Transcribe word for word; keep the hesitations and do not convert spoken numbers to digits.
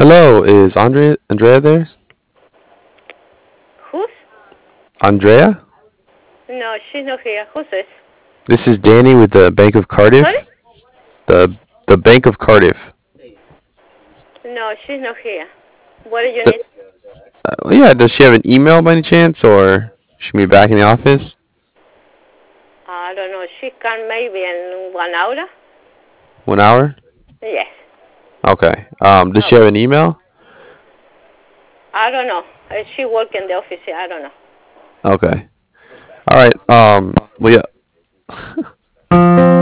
Hello, is Andrea Andrea there? Who's? Andrea? No, she's not here. Who's this? This is Danny with the Bank of Sorry? Cardiff. The the Bank of Cardiff. No, she's not here. What do you The, need? uh, yeah, does she have an email by any chance, or she be back in the office? I don't know. She can maybe in one hour. One hour? Yes. Okay. Um, does she have Okay. an email? I don't know. Uh, She work in the office. I don't know. Okay. All right. Um. Well, yeah.